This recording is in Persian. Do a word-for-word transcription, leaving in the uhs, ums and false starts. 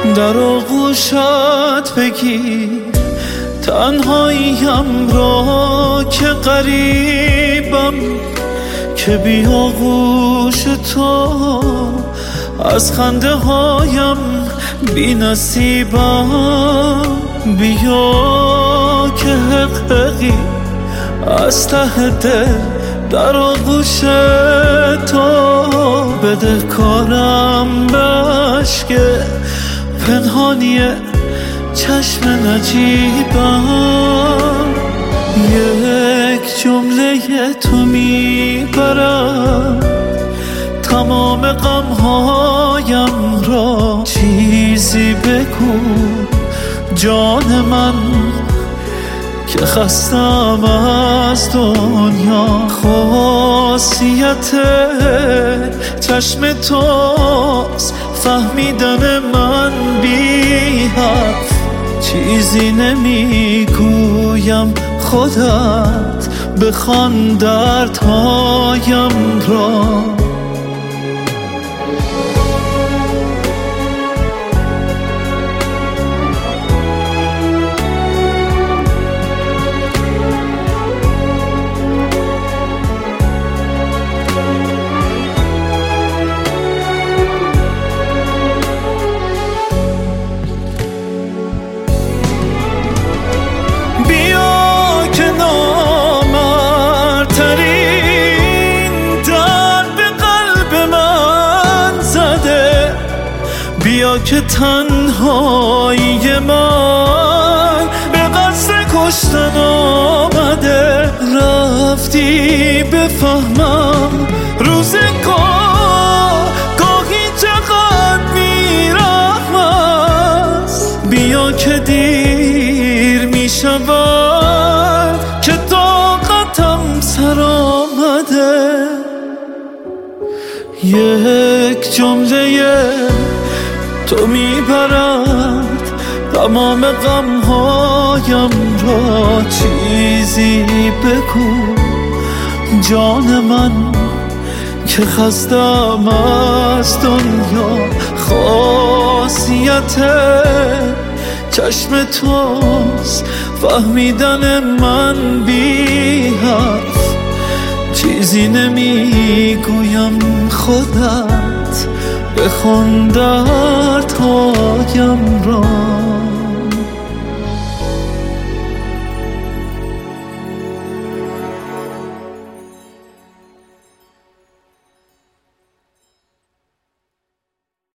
در آغوشت بگیر تنهاییم را که غریبم، که بی آغوش تو از خنده هایم بی نصیبم. بیا که حقیقی از ته دل در آغوش تو، بده کارم به عشق پنهانی چشم نجیبم. یک جمله تو میبرد تمام غمهایم را. چیزی بگو جان من که خستم از دنیا. خاصیت چشم توست فهمیدن من بی حرف. چیزی نمیگویم خودت بخوان دردهایم را. بیا که تنهایی من به قصد کشتن آمده. رفتی بفهمم روزگار گاهی چقدر بی‌رحم است. بیا که دیر می شود که طاقتم سر آمده. یک جمله تو میبرد تمام غمهایم را. چیزی بگو جان من که خستم از دنیا. خاصیت چشم توست فهمیدن من بی حرف. چیزی نمیگویم خودت بخون دردهایم را.